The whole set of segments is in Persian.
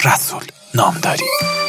رسول نامداری.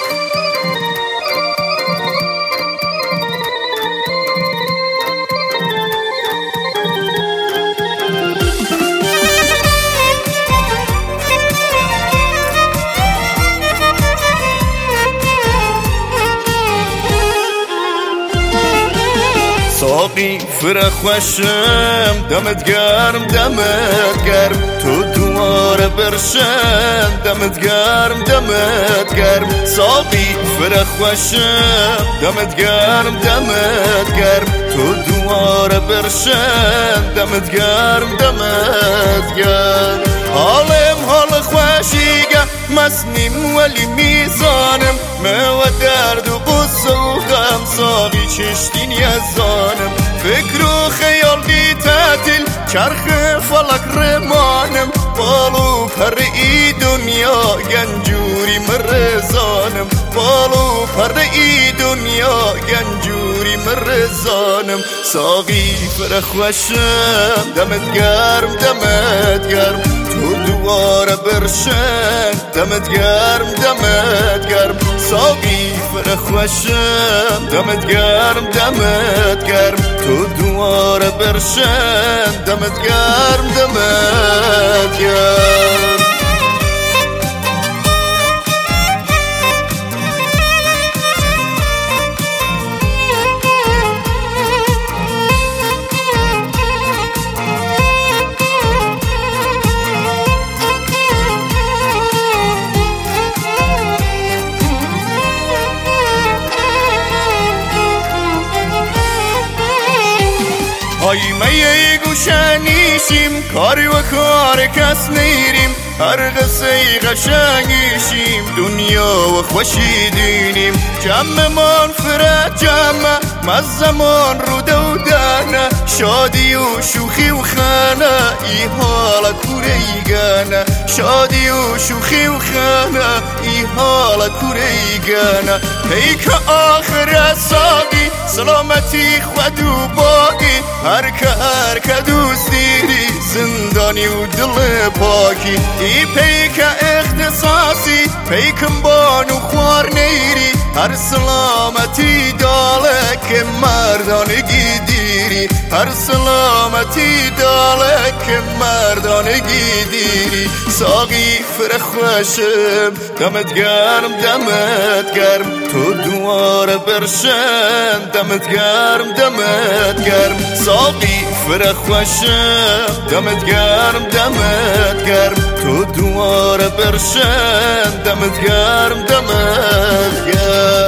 ساقی فرخ خوشم دمت گرم دمت گرم، تو دواره برشم دمت گرم دمت گرم. ساقی فرخ خوشم دمت گرم دمت گرم، تو دواره برشم دمت گرم دمت گرم. حالم حال خوشیگه مسنیم ولی میزانم، و درد و قصه و غم ساقی چشتین یزانم. فکر و خیال بی تعطیل چرخ فلک رمانم، بالو پر ای دنیا گنجوری مرزانم، بالو پر ای دنیا گنجوری مرزانم. ساقی فرخ خوشم دمت گرم دمت گرم، تو دواره برشن دمت گرم دمت گرم. ساقی فرخ خوشم دمت گرم دمت گرم، تو دواره برشن دمت گرم دمت گرم. های میه گوشنیشیم، کاری و کار کس نیریم، هر قصه قشنگیشیم، دنیا و خوشی دینیم. جمعمان فرد جمع مزمان رو دودانه، شادی و شوخی و خانه ای حالا کوریگانه، شادی و شوخی و خانه ای حالا کوریگانه. پیک آخر ساقی سلامتی خود و باقی، هر که دوست دیری زندانی و دل پاکی. ای پیک اختصاصی پیکم بانو خوار نیری، هر سلامتی داله که مردانگی دیری، هر سلامتی داله که مردانگی دیری. ساقی فرخ خوشم دمت گرم دمت گرم، تو دواره برشن دمت گرم دمت گرم. ساقی فرخ خوشم دمت گرم دمت گرم، تو دواره برشن دمت گرم دمت گرم.